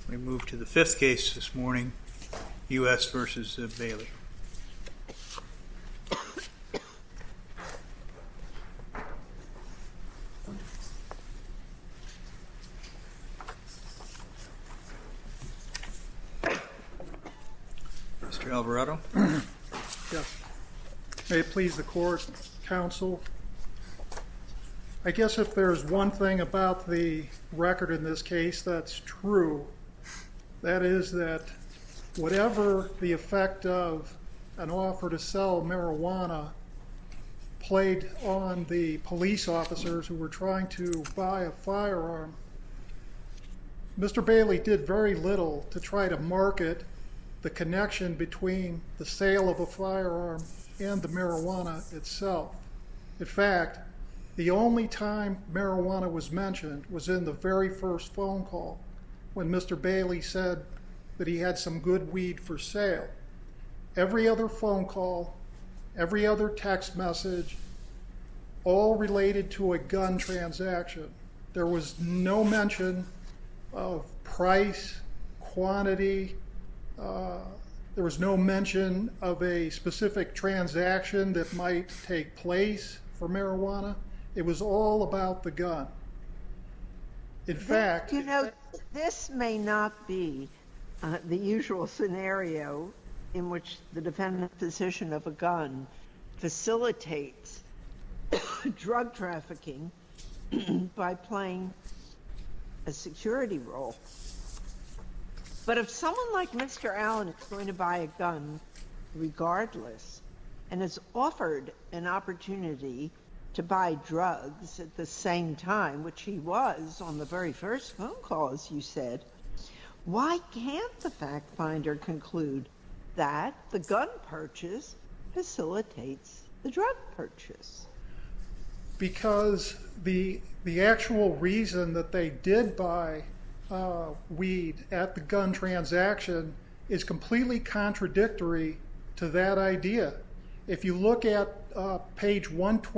We move to the fifth case this morning, U.S. versus Bailey. Mr. Alvarado. Yes. May it please the court, counsel. I guess if there's one thing about the record in this case that's true, that is that whatever the effect of an offer to sell marijuana played on the police officers who were trying to buy a firearm, Mr. Bailey did very little to try to market the connection between the sale of a firearm and the marijuana itself. In fact, the only time marijuana was mentioned was in the very first phone call when Mr. Bailey said that he had some good weed for sale. Every other phone call, every other text message, all related to a gun transaction. There was no mention of price, quantity. There was no mention of a specific transaction that might take place for marijuana. It was all about the gun. In fact, this may not be the usual scenario in which the defendant's possession of a gun facilitates drug trafficking by playing a security role. But if someone like Mr. Allen is going to buy a gun regardless and is offered an opportunity to buy drugs at the same time, which he was on the very first phone call, as you said, why can't the fact finder conclude that the gun purchase facilitates the drug purchase? Because the actual reason that they did buy weed at the gun transaction is completely contradictory to that idea. If you look at page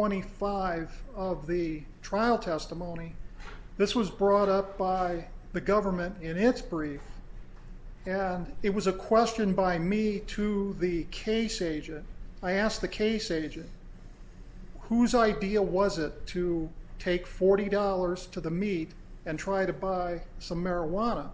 125 of the trial testimony, this was brought up by the government in its brief, and it was a question by me to the case agent. I asked the case agent, whose idea was it to take $40 to the meet and try to buy some marijuana?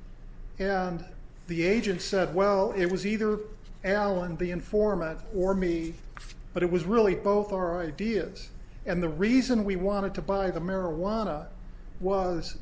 And the agent said, well, it was either Alan, the informant, or me, but it was really both our ideas. And the reason we wanted to buy the marijuana was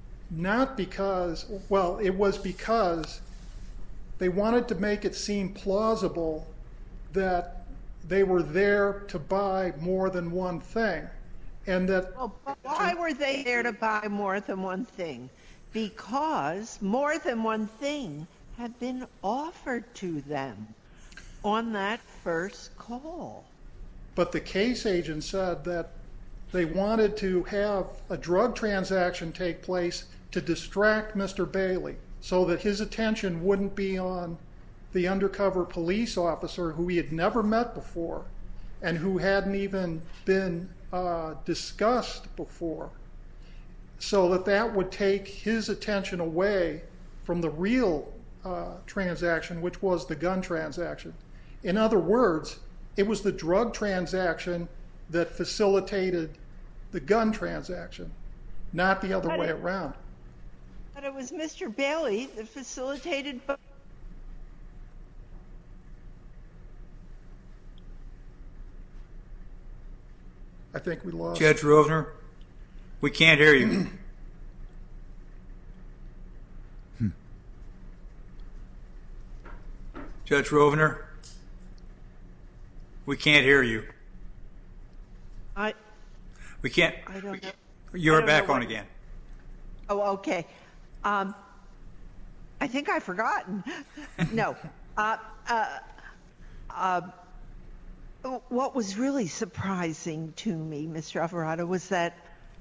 not because, well, it was because they wanted to make it seem plausible that they were there to buy more than one thing. And that. Well, but why were they there to buy more than one thing? Because more than one thing had been offered to them on that first call. But the case agent said that they wanted to have a drug transaction take place to distract Mr. Bailey so that his attention wouldn't be on the undercover police officer who he had never met before and who hadn't even been discussed before, so that would take his attention away from the real transaction, which was the gun transaction. In other words, it was the drug transaction that facilitated the gun transaction, not the other way around. But it was Mr. Bailey that facilitated both. I think we lost. Judge Rovner, we can't hear you. Judge Rovner, we can't hear you. We can't. I don't know. You're back on again. Oh, okay. I think I've forgotten. No. What was really surprising to me, Mr. Alvarado, was that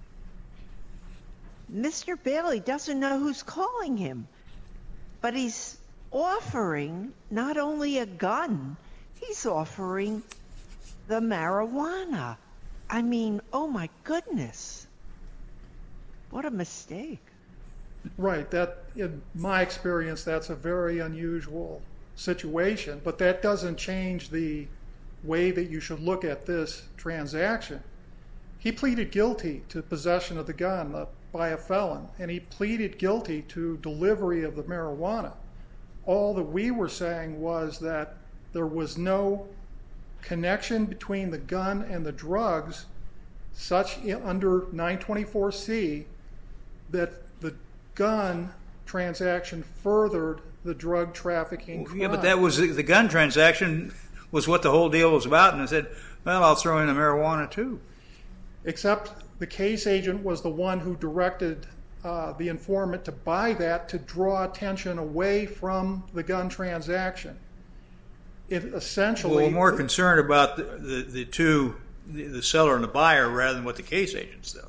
Mr. Bailey doesn't know who's calling him, but he's offering not only a gun, he's offering the marijuana. I mean, oh my goodness. What a mistake. Right. That, in my experience, that's a very unusual situation, but that doesn't change the way that you should look at this transaction. He pleaded guilty to possession of the gun by a felon, and he pleaded guilty to delivery of the marijuana. All that we were saying was that there was no connection between the gun and the drugs, such under 924C, that the gun transaction furthered the drug trafficking crime. Yeah, but that was the gun transaction was what the whole deal was about, and I said, well, I'll throw in the marijuana too. Except the case agent was the one who directed the informant to buy that to draw attention away from the gun transaction. It essentially... Well, we're more concerned about the two, the seller and the buyer, rather than what the case agents do.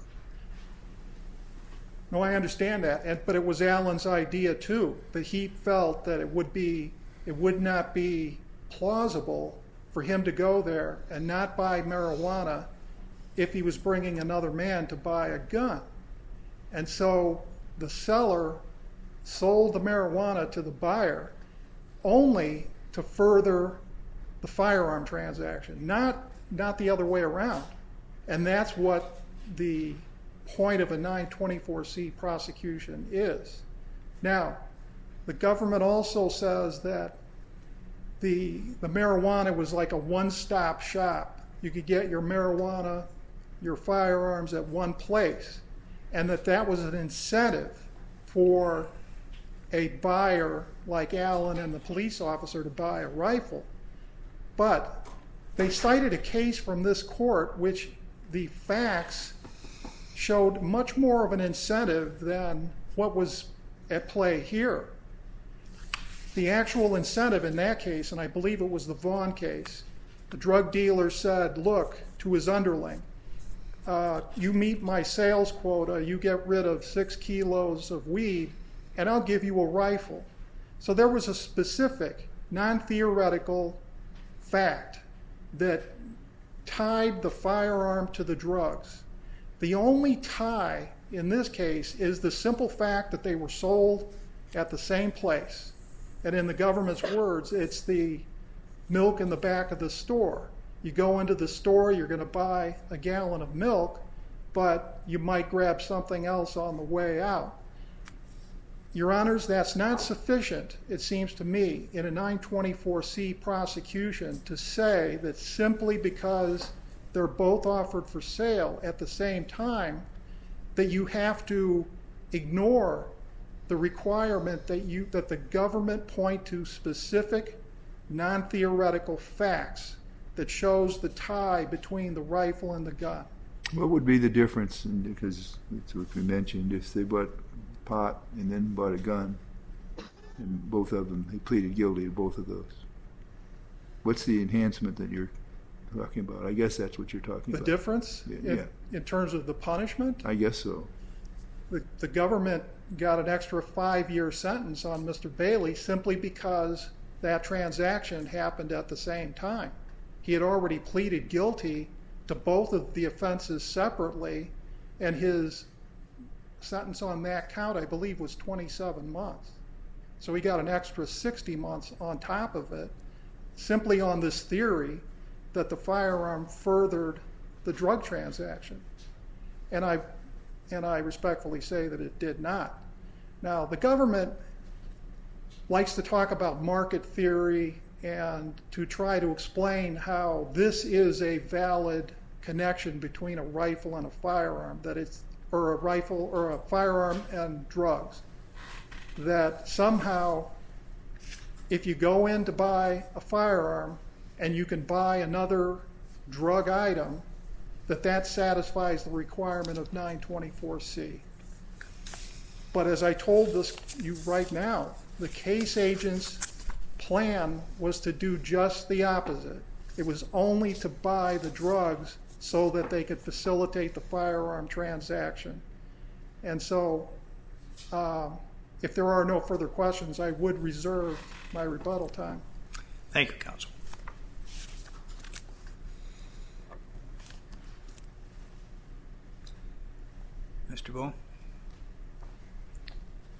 No, I understand that, but it was Allen's idea too, that he felt that it would not be plausible for him to go there and not buy marijuana if he was bringing another man to buy a gun. And so the seller sold the marijuana to the buyer only to further the firearm transaction, not the other way around. And that's what the point of a 924C prosecution is. Now, the government also says that the marijuana was like a one-stop shop. You could get your marijuana, your firearms at one place, and that was an incentive for a buyer like Allen and the police officer to buy a rifle. But they cited a case from this court which the facts showed much more of an incentive than what was at play here. The actual incentive in that case, and I believe it was the Vaughn case, the drug dealer said, look, to his underling, you meet my sales quota, you get rid of 6 kilos of weed, and I'll give you a rifle. So there was a specific, non-theoretical fact that tied the firearm to the drugs. The only tie in this case is the simple fact that they were sold at the same place. And in the government's words, it's the milk in the back of the store. You go into the store, you're going to buy a gallon of milk, but you might grab something else on the way out. Your Honors, that's not sufficient, it seems to me, in a 924C prosecution to say that simply because they're both offered for sale at the same time, that you have to ignore the requirement that the government point to specific, non-theoretical facts that shows the tie between the rifle and the gun. What would be the difference? Because it's what we mentioned, if they bought pot and then bought a gun, and both of them, they pleaded guilty to both of those. What's the enhancement that you're talking about? I guess that's what you're talking about. The difference Yeah. in terms of the punishment? I guess so. The government got an extra 5-year sentence on Mr. Bailey simply because that transaction happened at the same time. He had already pleaded guilty to both of the offenses separately, and his sentence on that count, I believe, was 27 months. So he got an extra 60 months on top of it, simply on this theory that the firearm furthered the drug transaction. And I respectfully say that it did not. Now, the government likes to talk about market theory and to try to explain how this is a valid connection between a rifle and a firearm, or a rifle or a firearm and drugs. That somehow, if you go in to buy a firearm and you can buy another drug item, that satisfies the requirement of 924C. But as I told you right now, the case agent's plan was to do just the opposite. It was only to buy the drugs so that they could facilitate the firearm transaction. And so, if there are no further questions, I would reserve my rebuttal time. Thank you, Counsel. Mr. Bull?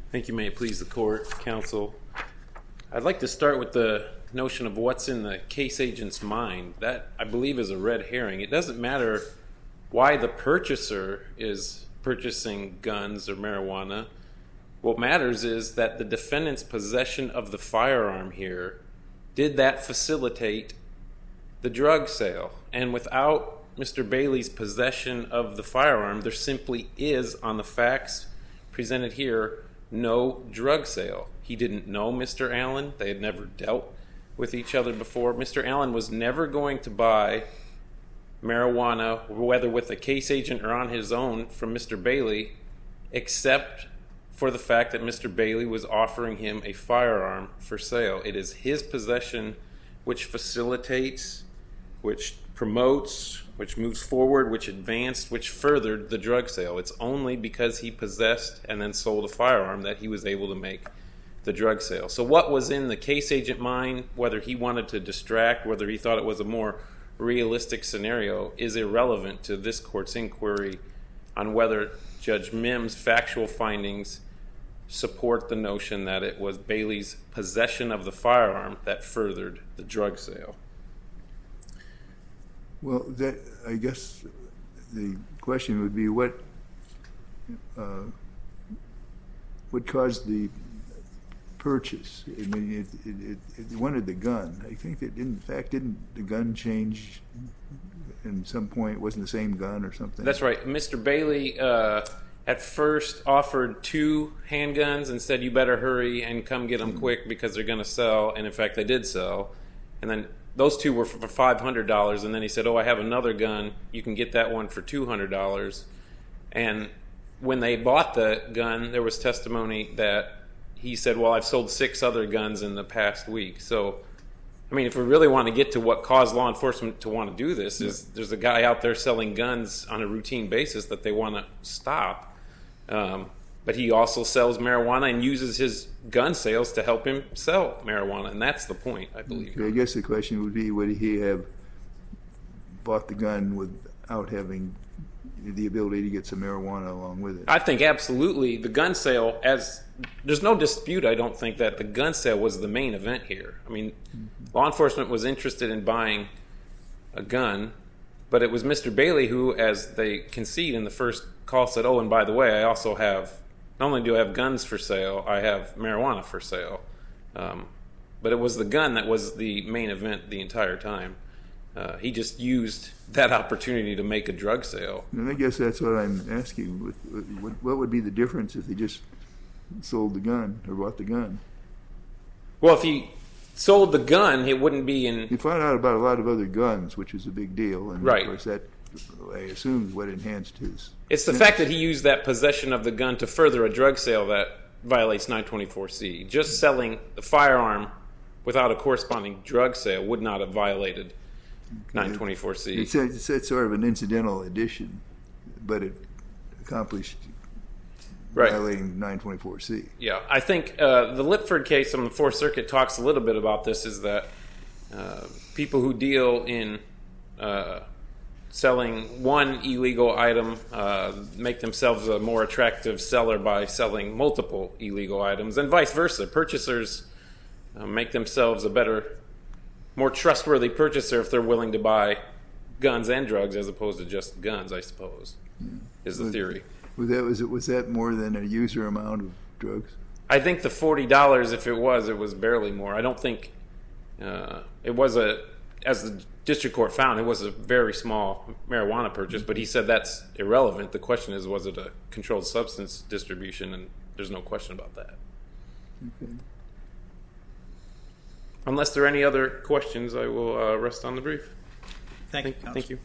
Thank you. May it please the court, counsel. I'd like to start with the notion of what's in the case agent's mind. That, I believe, is a red herring. It doesn't matter why the purchaser is purchasing guns or marijuana. What matters is that the defendant's possession of the firearm here, did that facilitate the drug sale? And without Mr. Bailey's possession of the firearm, there simply is, on the facts presented here, no drug sale. He didn't know Mr. Allen. They had never dealt with each other before. Mr. Allen was never going to buy marijuana, whether with a case agent or on his own, from Mr. Bailey, except for the fact that Mr. Bailey was offering him a firearm for sale. It is his possession which facilitates, which promotes, which moves forward, which advanced, which furthered the drug sale. It's only because he possessed and then sold a firearm that he was able to make the drug sale. So what was in the case agent mind, whether he wanted to distract, whether he thought it was a more realistic scenario, is irrelevant to this court's inquiry on whether Judge Mims' factual findings support the notion that it was Bailey's possession of the firearm that furthered the drug sale. Well, that, I guess the question would be what caused the purchase? I mean, it wanted the gun. I think that, in fact, didn't the gun change in some point? It wasn't the same gun or something? That's right. Mr. Bailey at first offered 2 handguns and said, you better hurry and come get them quick because they're going to sell. And, in fact, they did sell. And then those 2 were for $500. And then he said, oh, I have another gun. You can get that one for $200. And when they bought the gun, there was testimony that he said, well, I've sold 6 other guns in the past week. So, I mean, if we really want to get to what caused law enforcement to want to do this, is there's a guy out there selling guns on a routine basis that they want to stop. But he also sells marijuana and uses his gun sales to help him sell marijuana. And that's the point, I believe. Okay, I guess the question would be, would he have bought the gun without having the ability to get some marijuana along with it? I think absolutely. The gun sale, there's no dispute, I don't think, that the gun sale was the main event here. I mean, law enforcement was interested in buying a gun, but it was Mr. Bailey who, as they concede in the first call, said, oh, and by the way, I also have, not only do I have guns for sale, I have marijuana for sale. But it was the gun that was the main event the entire time. He just used that opportunity to make a drug sale. And I guess that's what I'm asking. What would be the difference if he just sold the gun or bought the gun? Well, if he sold the gun, it wouldn't be in... He found out about a lot of other guns, which is a big deal. And right. Of course, that, I assume, is what enhanced his... It's the fact that he used that possession of the gun to further a drug sale that violates 924C. Just selling the firearm without a corresponding drug sale would not have violated 924C. It's sort of an incidental addition, but it accomplished right. violating 924C. Yeah, I think the Lipford case on the Fourth Circuit talks a little bit about this, is that people who deal in selling one illegal item make themselves a more attractive seller by selling multiple illegal items, and vice versa. Purchasers make themselves a better, more trustworthy purchaser if they're willing to buy guns and drugs as opposed to just guns, I suppose, is the theory. Was that more than a user amount of drugs? I think the $40, if it was barely more. I don't think it was as the district court found, it was a very small marijuana purchase, but he said that's irrelevant. The question is, was it a controlled substance distribution? And there's no question about that. Okay. Unless there are any other questions, I will rest on the brief. Thank you, Counsel. Thank you.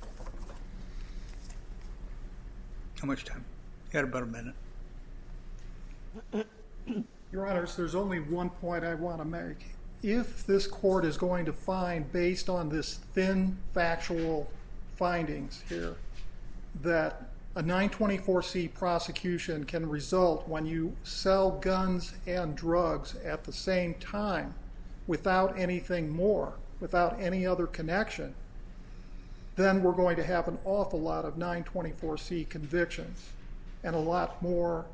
How much time? You got about a minute. Your Honors, there's only one point I want to make. If this court is going to find, based on this thin factual findings here, that a 924C prosecution can result when you sell guns and drugs at the same time without anything more, without any other connection, then we're going to have an awful lot of 924C convictions and a lot more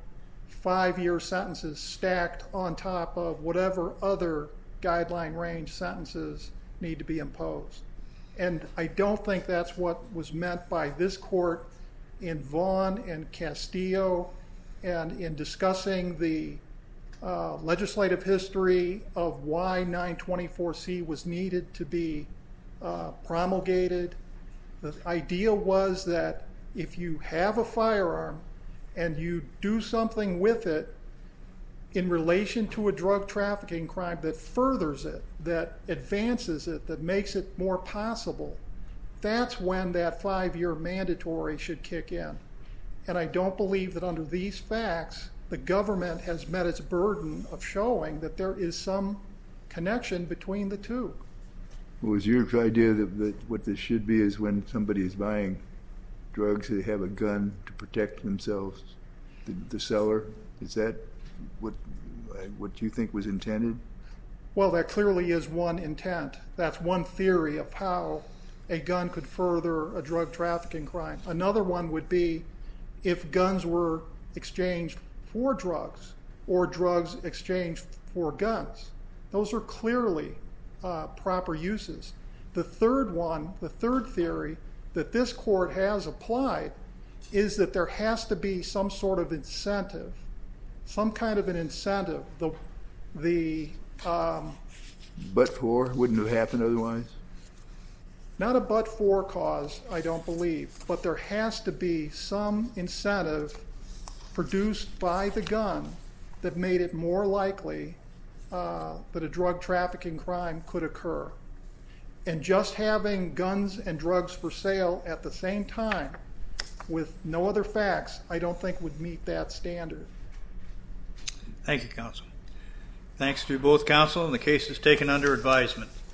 5-year sentences stacked on top of whatever other guideline range sentences need to be imposed. And I don't think that's what was meant by this court in Vaughn and Castillo, and in discussing the legislative history of why 924C was needed to be promulgated. The idea was that if you have a firearm and you do something with it in relation to a drug trafficking crime that furthers it, that advances it, that makes it more possible, that's when that 5-year mandatory should kick in. And I don't believe that under these facts, the government has met its burden of showing that there is some connection between the two. Was your idea that what this should be is when somebody is buying drugs, they have a gun to protect themselves, the seller? Is that what you think was intended? Well, that clearly is one intent. That's one theory of how a gun could further a drug trafficking crime. Another one would be if guns were exchanged for drugs or drugs exchanged for guns. Those are clearly proper uses. The third one, the third theory that this court has applied is that there has to be some sort of incentive, some kind of an incentive. But for wouldn't have happened otherwise? Not a but-for cause, I don't believe, but there has to be some incentive produced by the gun that made it more likely that a drug trafficking crime could occur. And just having guns and drugs for sale at the same time with no other facts, I don't think would meet that standard. Thank you, counsel. Thanks to both counsel, and the case is taken under advisement.